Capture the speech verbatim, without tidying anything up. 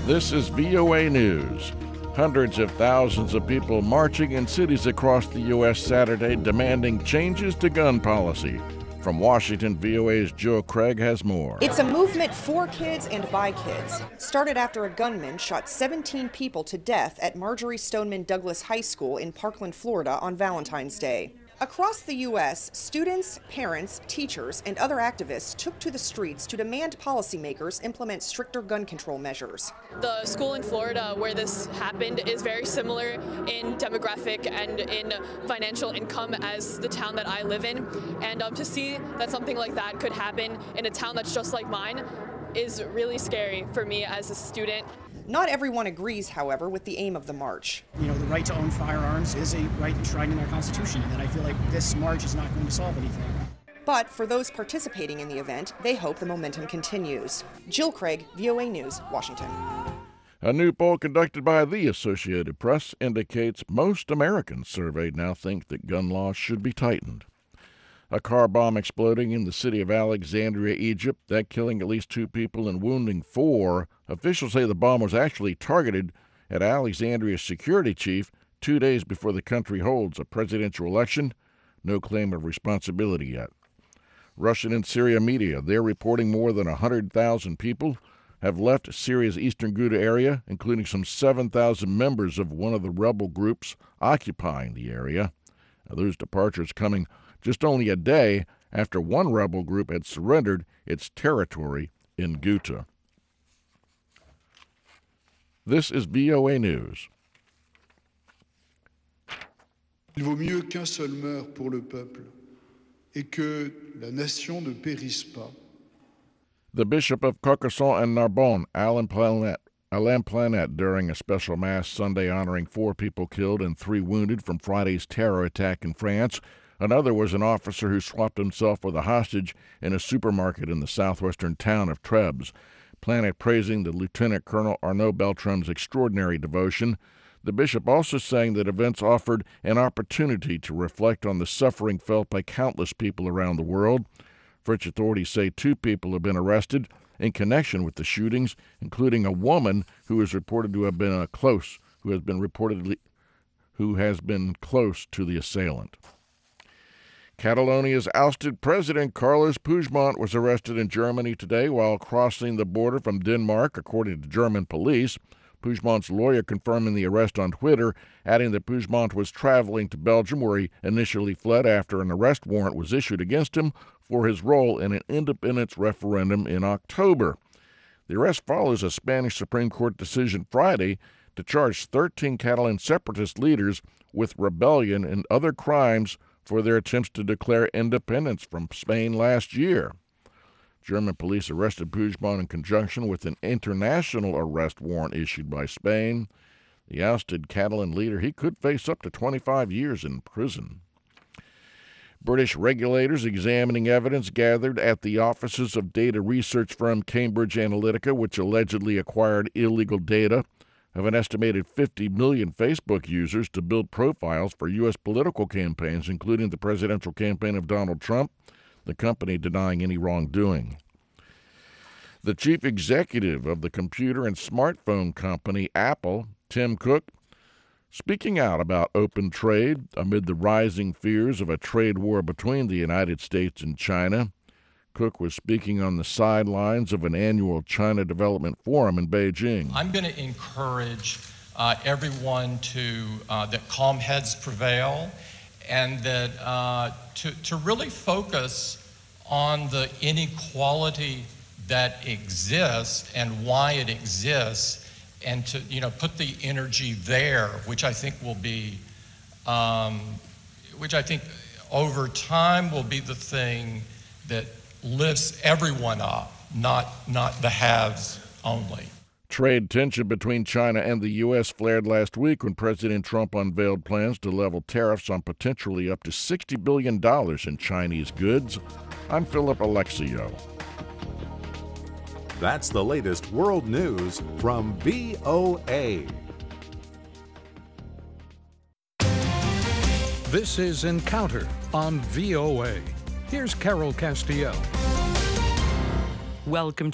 This is V O A News. Hundreds of thousands of people marching in cities across the U S Saturday demanding changes to gun policy. From Washington, V O A's Jill Craig has more. It's a movement for kids and by kids. Started after a gunman shot seventeen people to death at Marjory Stoneman Douglas High School in Parkland, Florida on Valentine's Day. Across the U S, students, parents, teachers, and other activists took to the streets to demand policymakers implement stricter gun control measures. The school in Florida where this happened is very similar in demographic and in financial income as the town that I live in. And um, to see that something like that could happen in a town that's just like mine is really scary for me as a student. Not everyone agrees, however, with the aim of the march. You know, the right to own firearms is a right enshrined in our Constitution, and I feel like this march is not going to solve anything. But for those participating in the event, they hope the momentum continues. Jill Craig, V O A News, Washington. A new poll conducted by the Associated Press indicates most Americans surveyed now think that gun laws should be tightened. A car bomb exploding in the city of Alexandria, Egypt, that killing at least two people and wounding four. Officials say the bomb was actually targeted at Alexandria's security chief two days before the country holds a presidential election. No claim of responsibility yet. Russian and Syria media, they're reporting more than one hundred thousand people have left Syria's eastern Ghouta area, including some seven thousand members of one of the rebel groups occupying the area. Now, those departures coming just only a day after one rebel group had surrendered its territory in Ghouta. This is V O A News. Il vaut mieux qu'un seul meure pour le peuple et que la nation ne périsse pas. The Bishop of Carcassonne and Narbonne, Alain Planet, Alain Planet, during a special mass Sunday honoring four people killed and three wounded from Friday's terror attack in France. Another was an officer who swapped himself with a hostage in a supermarket in the southwestern town of Trebes. Planet praising the Lieutenant Colonel Arnaud Beltram's extraordinary devotion. The bishop also saying that events offered an opportunity to reflect on the suffering felt by countless people around the world. French authorities say two people have been arrested in connection with the shootings, including a woman who is reported to have been a close, who has been reportedly, who has been close to the assailant. Catalonia's ousted president Carles Puigdemont was arrested in Germany today while crossing the border from Denmark, according to German police. Puigdemont's lawyer confirming the arrest on Twitter, adding that Puigdemont was traveling to Belgium, where he initially fled after an arrest warrant was issued against him for his role in an independence referendum in October. The arrest follows a Spanish Supreme Court decision Friday to charge thirteen Catalan separatist leaders with rebellion and other crimes for their attempts to declare independence from Spain last year. German police arrested Puigdemont in conjunction with an international arrest warrant issued by Spain. The ousted Catalan leader, he could face up to twenty-five years in prison. British regulators examining evidence gathered at the offices of data research firm Cambridge Analytica, which allegedly acquired illegal data of an estimated fifty million Facebook users to build profiles for U S political campaigns, including the presidential campaign of Donald Trump, the company denying any wrongdoing. The chief executive of the computer and smartphone company Apple, Tim Cook, speaking out about open trade amid the rising fears of a trade war between the United States and China. Cook was speaking on the sidelines of an annual China Development Forum in Beijing. I'm going to encourage uh, everyone to, uh, that calm heads prevail, and that uh, to, to really focus on the inequality that exists and why it exists, and to, you know, put the energy there, which I think will be, um, which I think over time will be the thing that lifts everyone up, not not the haves only. Trade tension between China and the U S flared last week when President Trump unveiled plans to level tariffs on potentially up to sixty billion dollars in Chinese goods. I'm Philip Alexio. That's the latest world news from V O A. This is Encounter on V O A. Here's Carol Castiel. Welcome